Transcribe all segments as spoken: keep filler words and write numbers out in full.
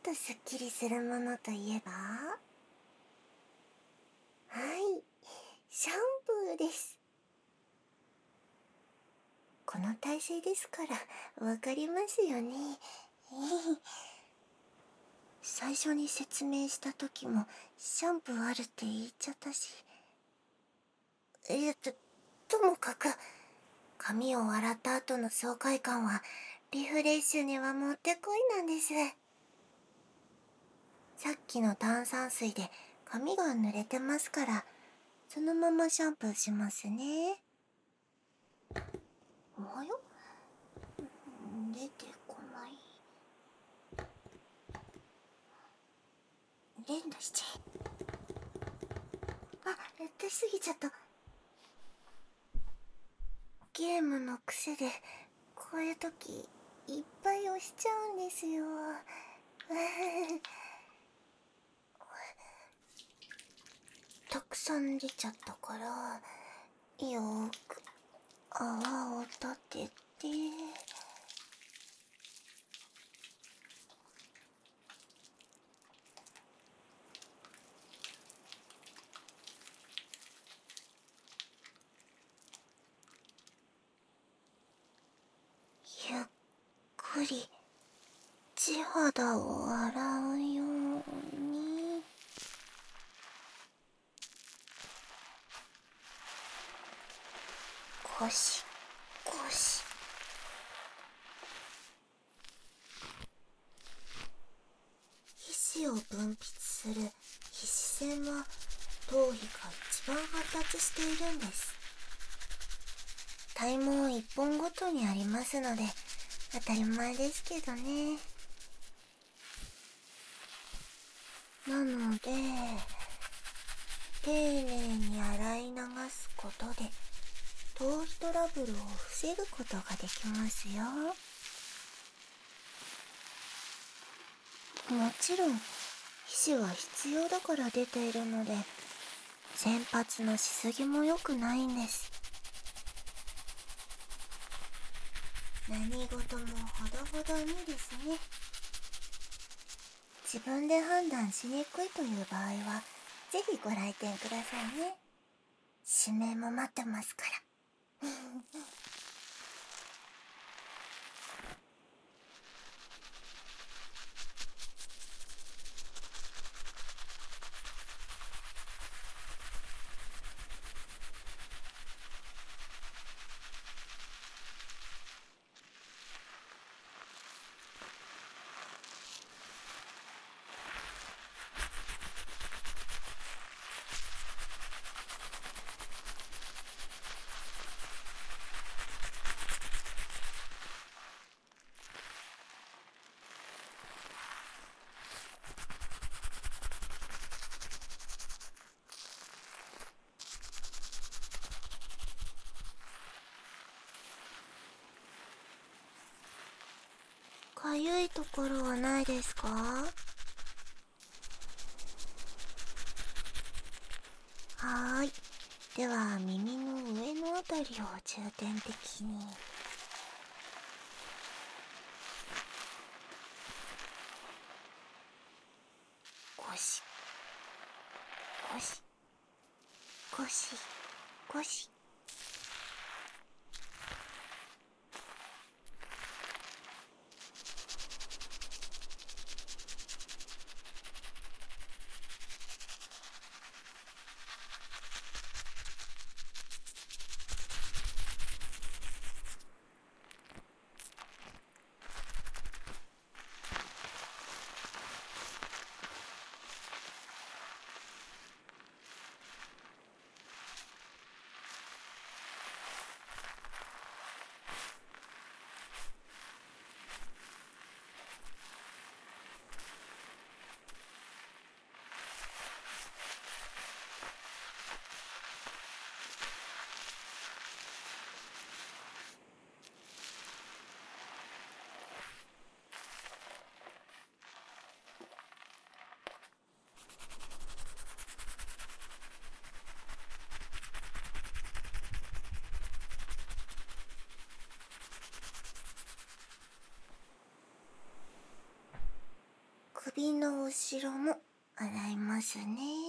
とすっきりするものといえば、はい、シャンプーです。この体勢ですからわかりますよね。最初に説明した時もシャンプーあるって言っちゃったし。えっと、ともかく、髪を洗った後の爽快感はリフレッシュにはもってこいなんです。さっきの炭酸水で髪が濡れてますから、そのままシャンプーしますね。おはよう？出てこない。連打しちゃえ。あ、やってすぎちゃった。ゲームの癖でこういう時いっぱい押しちゃうんですよ。たくさん出ちゃったから、よーく泡を立てて。ゆっくり地肌を洗うように。ゴシゴシ。皮脂を分泌する皮脂腺は頭皮が一番発達しているんです。体毛一本ごとにありますので当たり前ですけどね。なので丁寧に洗い流すことで頭皮トラブルを防ぐことができますよ。もちろん皮脂は必要だから出ているので、洗髪のしすぎも良くないんです。何事もほどほどにですね。自分で判断しにくいという場合はぜひご来店くださいね。指名も待ってますから。かゆいところはないですか？はーい。では耳の上のあたりを重点的に。ゴシゴシゴシゴシ。 首の後ろも洗いますね。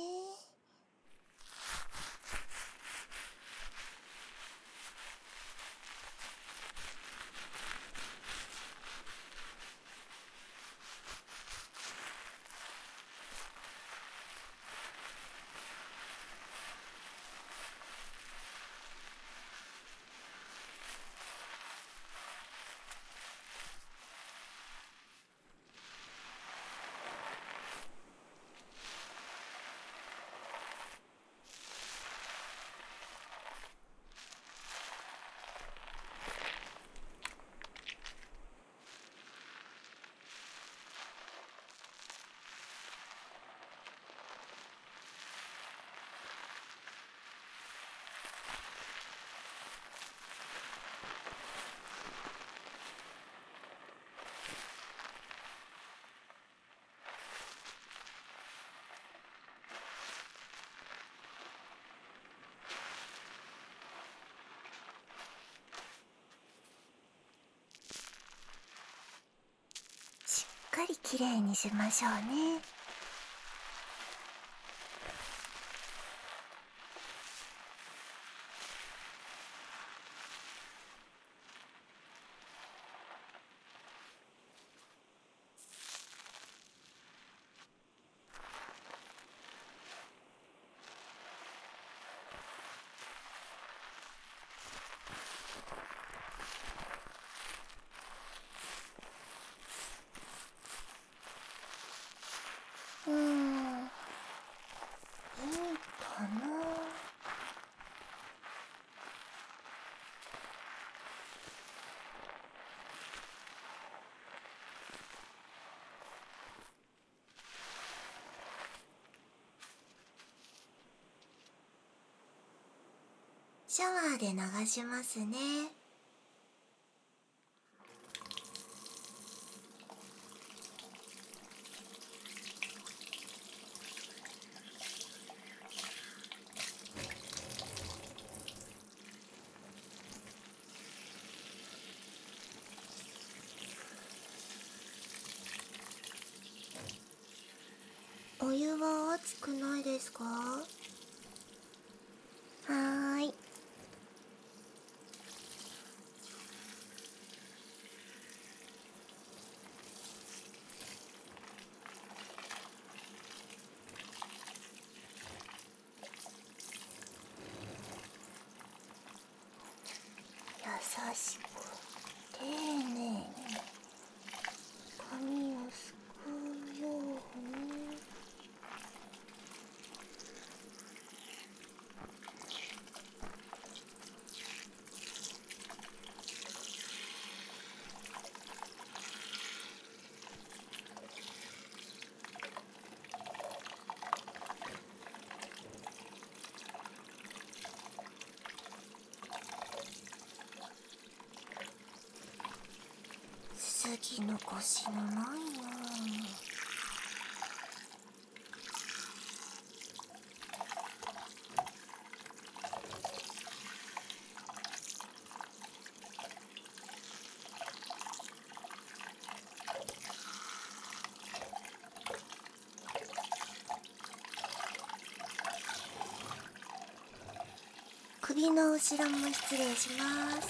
しっかりきれいにしましょうね。うーん、いいかな。シャワーで流しますね。お湯は熱くないですか？はーい。優しく丁寧に髪をすくうように。すすぎ残しのないな。首の後ろも失礼します。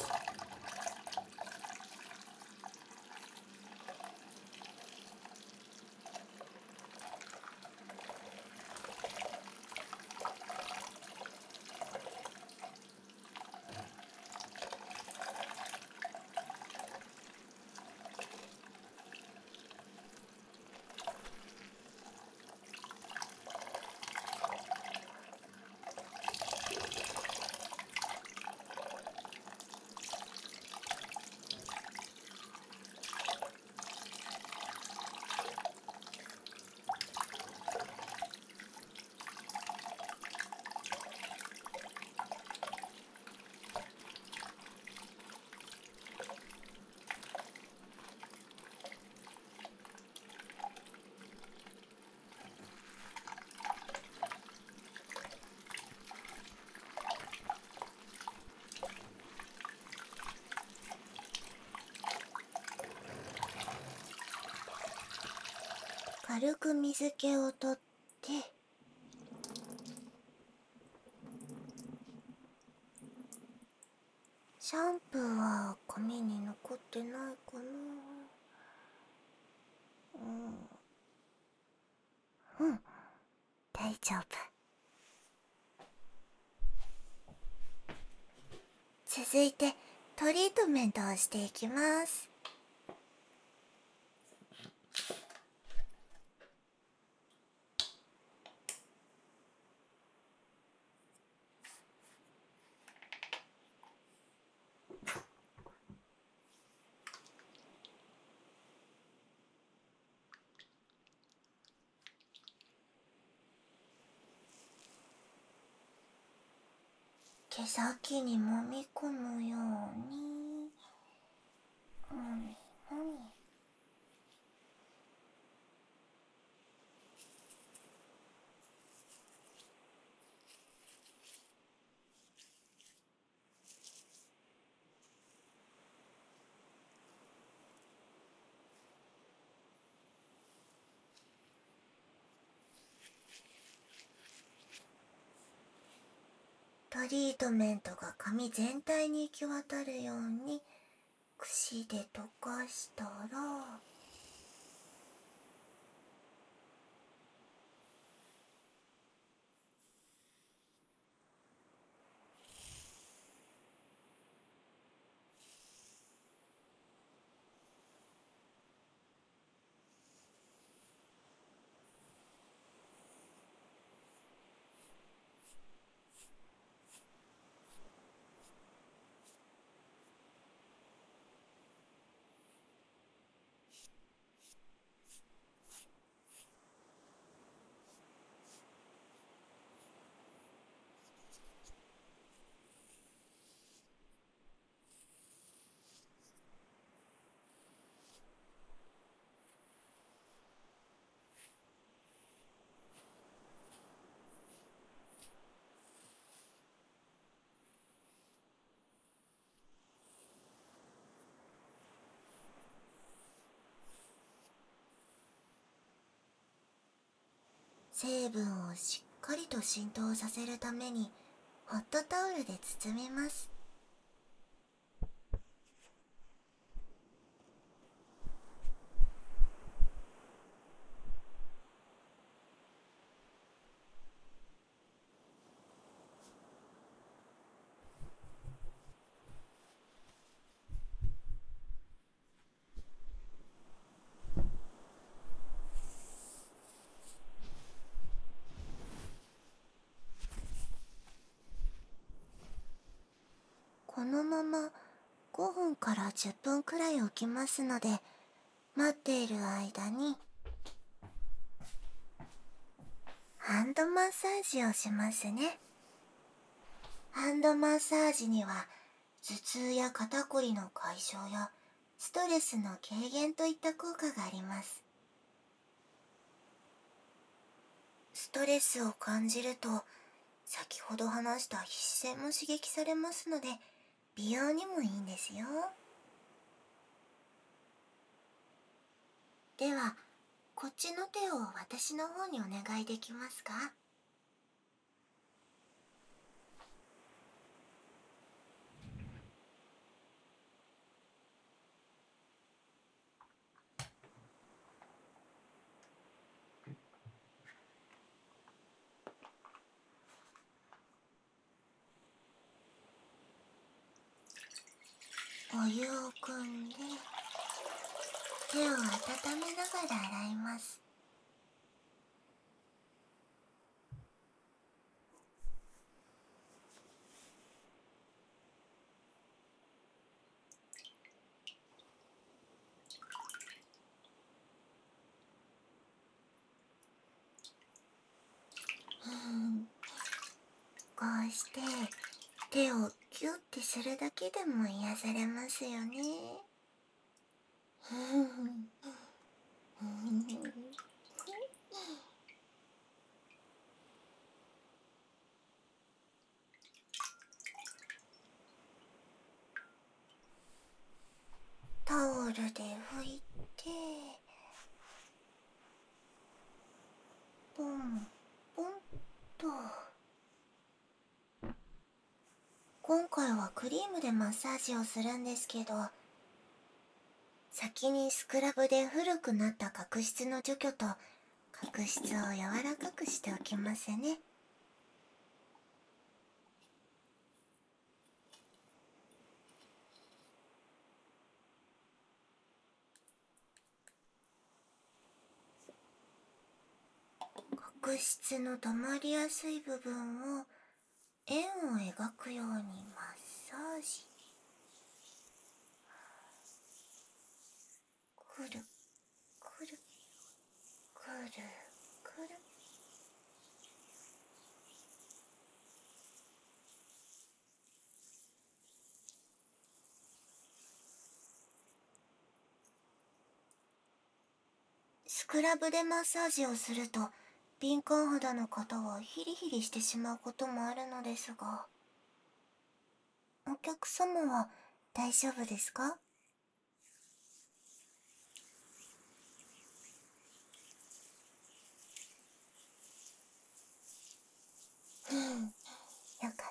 軽く水気を取って、シャンプーは髪に残ってないかな。うん、うん、大丈夫。続いてトリートメントをしていきます。毛先に揉み込むように、もみもみ。トリートメントが髪全体に行き渡るように櫛で溶かしたら、成分をしっかりと浸透させるためにホットタオルで包みます。このままごふんからじゅっぷんくらい置きますので、待っている間にハンドマッサージをしますね。ハンドマッサージには頭痛や肩こりの解消やストレスの軽減といった効果があります。ストレスを感じると先ほど話した皮脂腺も刺激されますので、美容にもいいんですよ。ではこっちの手を私の方にお願いできますか？お湯を汲んで手を温めながら洗います。こうして手をキュッてするだけでも癒されますよね。タオルで拭いて、 今回はクリームでマッサージをするんですけど、先にスクラブで古くなった角質の除去と角質を柔らかくしておきますね。角質の溜まりやすい部分を円を描くようにマッサージ。くるくるくるくる。スクラブでマッサージをすると敏感肌の方はヒリヒリしてしまうこともあるのですが、お客様は大丈夫ですか？うん、よかった。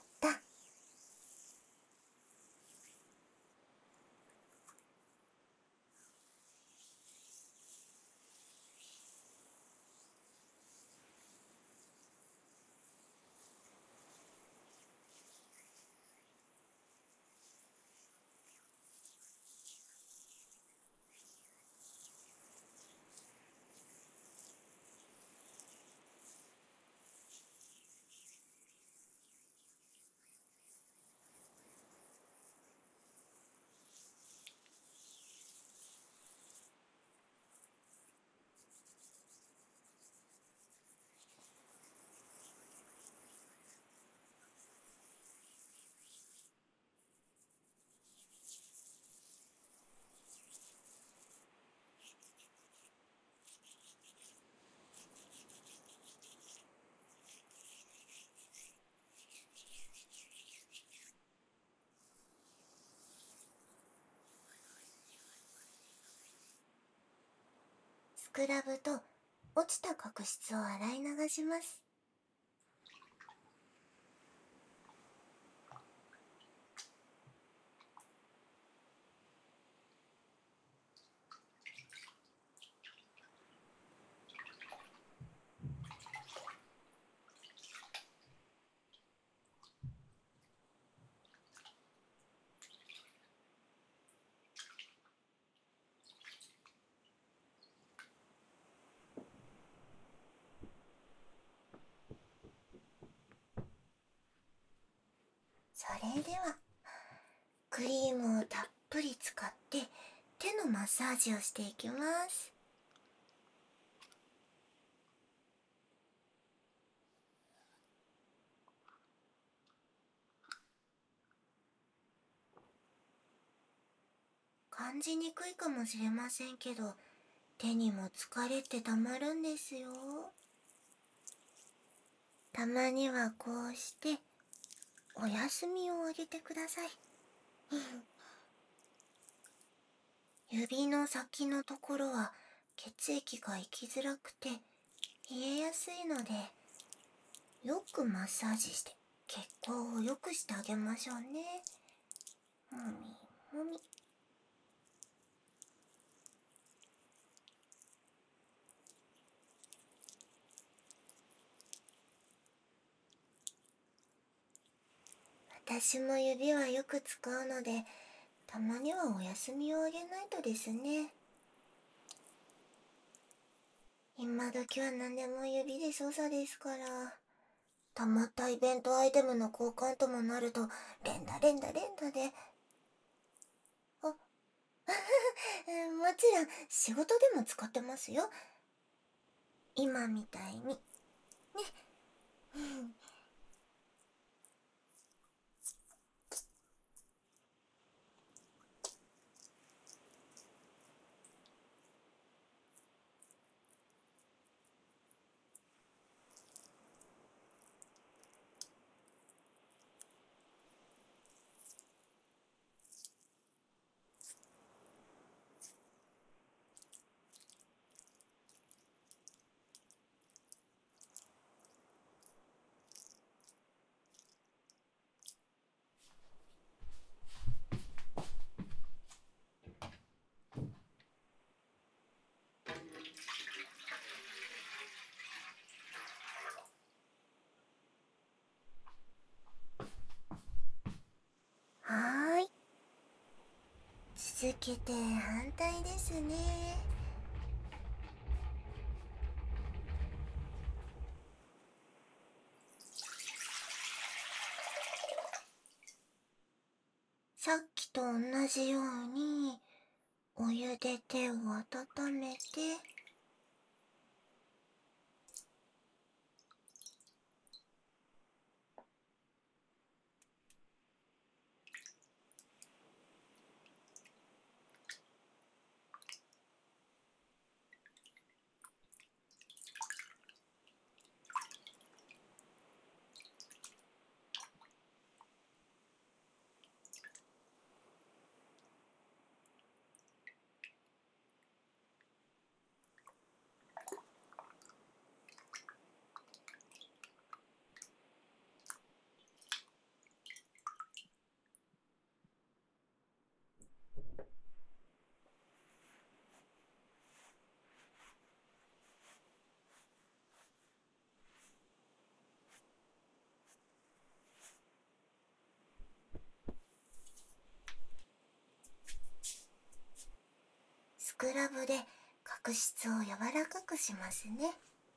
スクラブと落ちた角質を洗い流します。それではクリームをたっぷり使って手のマッサージをしていきます。感じにくいかもしれませんけど、手にも疲れってたまるんですよ。たまにはこうしてお休みをあげてください。指の先のところは血液が行きづらくて冷えやすいので、よくマッサージして血行を良くしてあげましょうね。もみもみ。私も指はよく使うので、たまにはお休みをあげないとですね。今時は何でも指で操作ですから。たまったイベントアイテムの交換ともなると連打連打連打で。あ、もちろん仕事でも使ってますよ。今みたいに。ね。 づけて反対ですね。さっきと同じようにお湯で手を温めて、スクラブで角質を柔らかくしますね。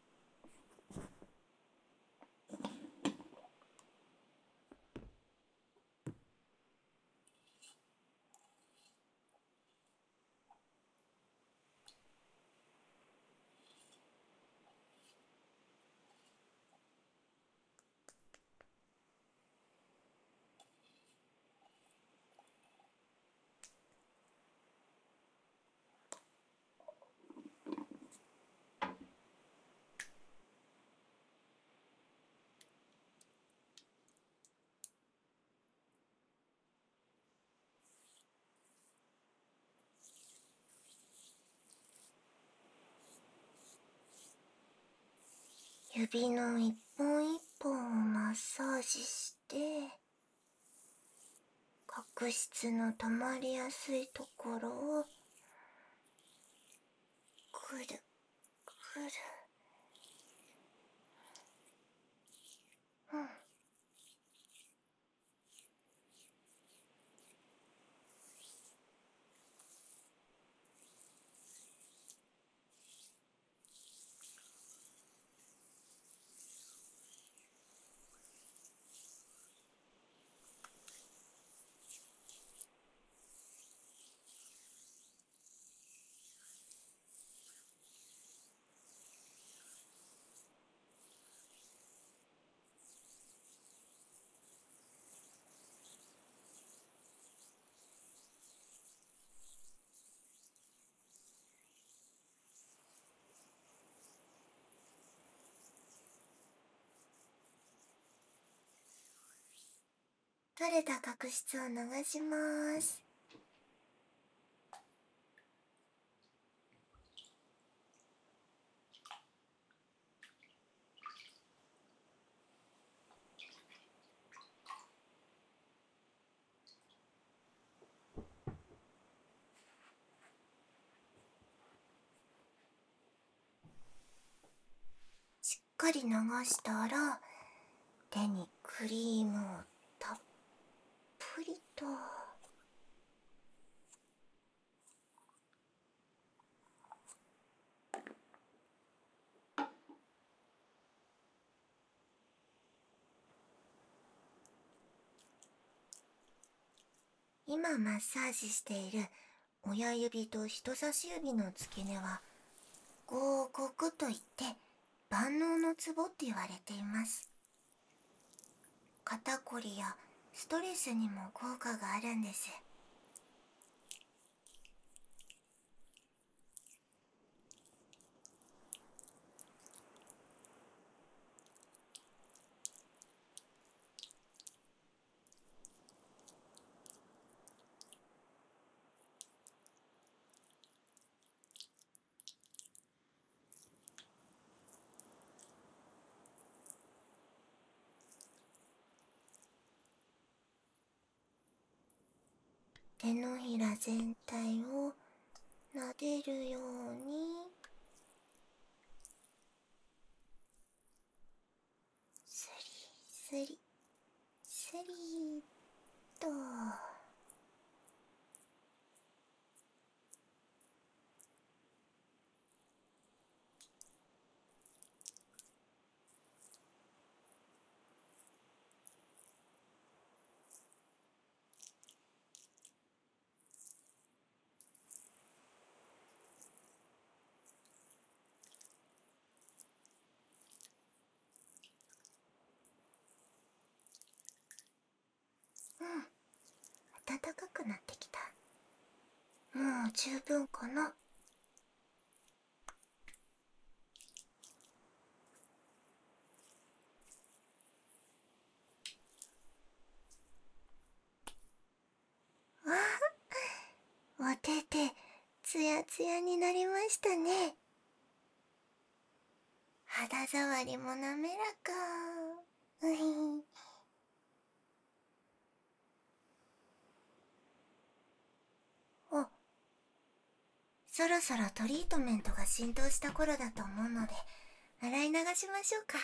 指の一本一本をマッサージして、角質の溜まりやすいところをくるくる。うん。取れた角質を流します。しっかり流したら、手にクリームをたっぷりと。今マッサージしている親指と人差し指の付け根は合谷といって万能のツボって言われています。肩こりやストレスにも効果があるんです。手のひら全体を撫でるようにスリスリスリーっと。 十分かな。お手手ツヤツヤになりましたね。肌触りも滑らか。うひお、そろそろトリートメントが浸透した頃だと思うので洗い流しましょうか。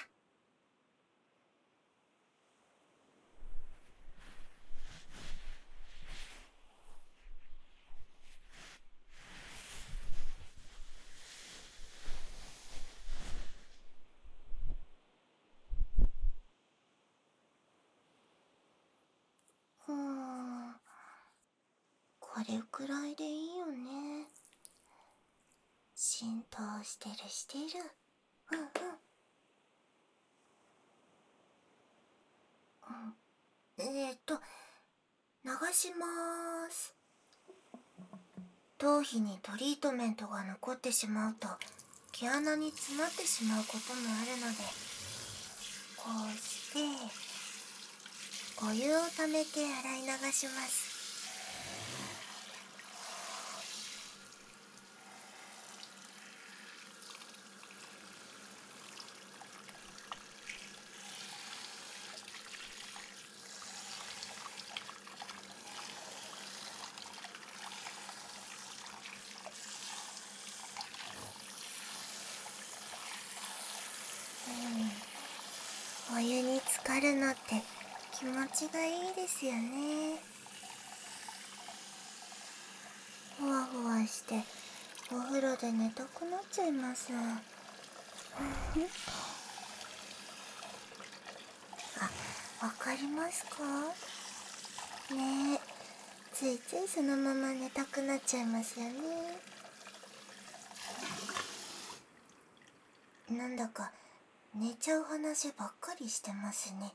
ふーん、これくらいでいいよね。浸透してるしてる。うんうん。うん、えーっと流しまーす。頭皮にトリートメントが残ってしまうと毛穴に詰まってしまうこともあるので、こうしてお湯をためて洗い流します。うん、お湯に浸かるのって気持ちがいいですよね。ふわふわしてお風呂で寝たくなっちゃいます。あ、わかりますかねえ、ついついそのまま寝たくなっちゃいますよね。なんだか寝ちゃう話ばっかりしてますね。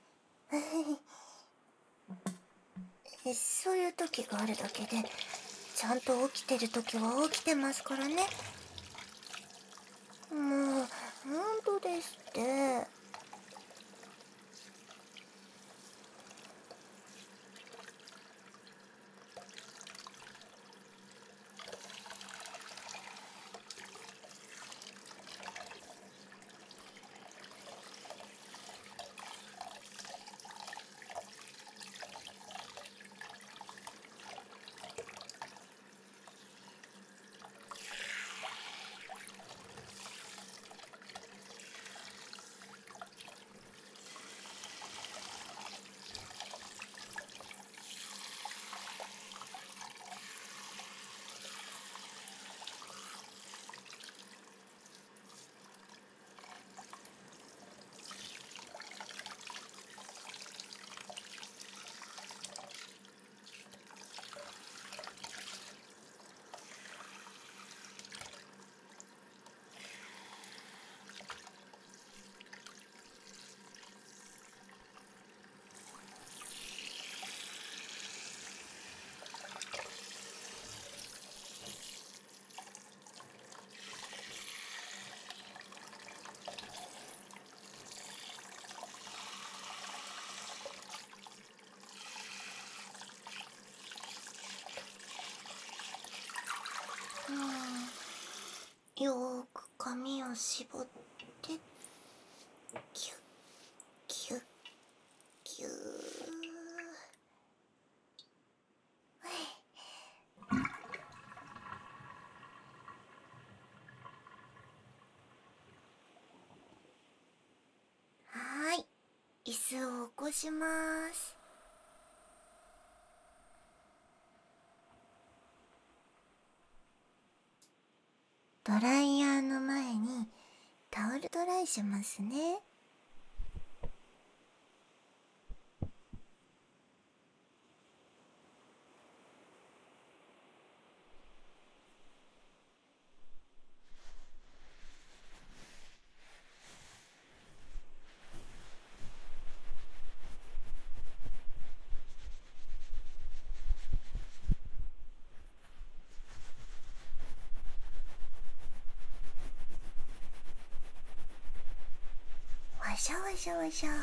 そういう時があるだけでちゃんと起きてる時は起きてますからね。もう本当ですって。うん、よーく髪を絞ってキュッキュッキュー。はーい、椅子を起こします。ドライヤーの前にタオルドライしますね。 しょわしょわしょ。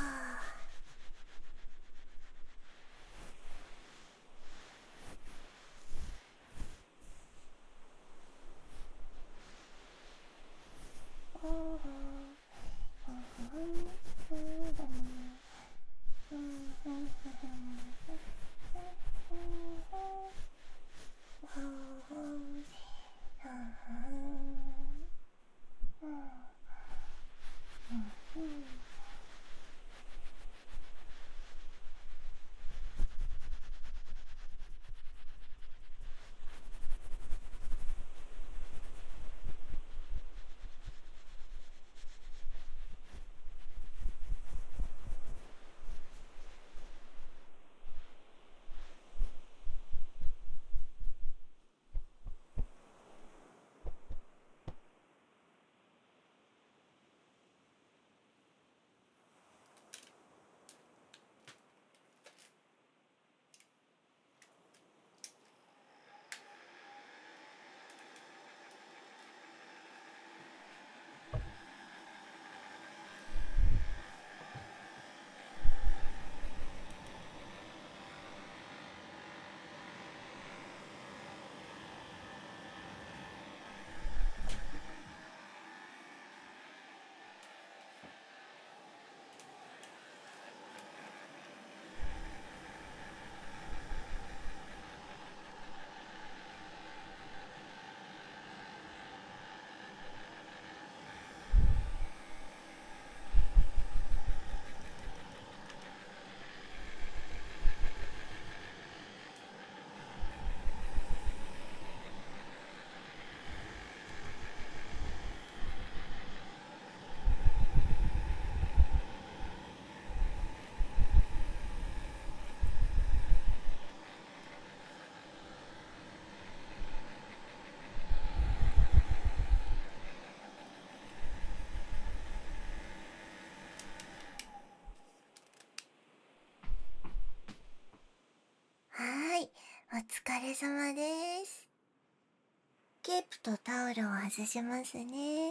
はーい、お疲れ様です。ケープとタオルを外しますね。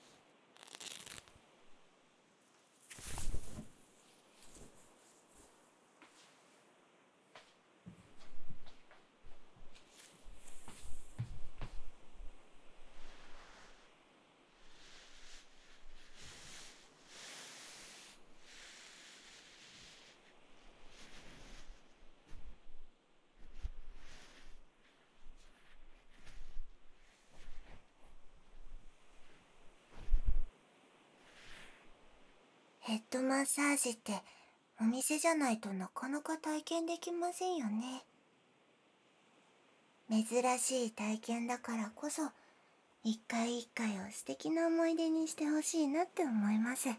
ヘッドマッサージってお店じゃないとなかなか体験できませんよね。珍しい体験だからこそ一回一回を素敵な思い出にしてほしいなって思います。あ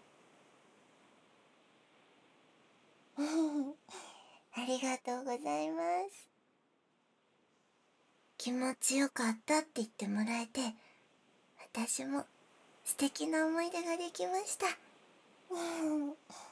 りがとうございます。気持ちよかったって言ってもらえて、私も素敵な思い出ができました。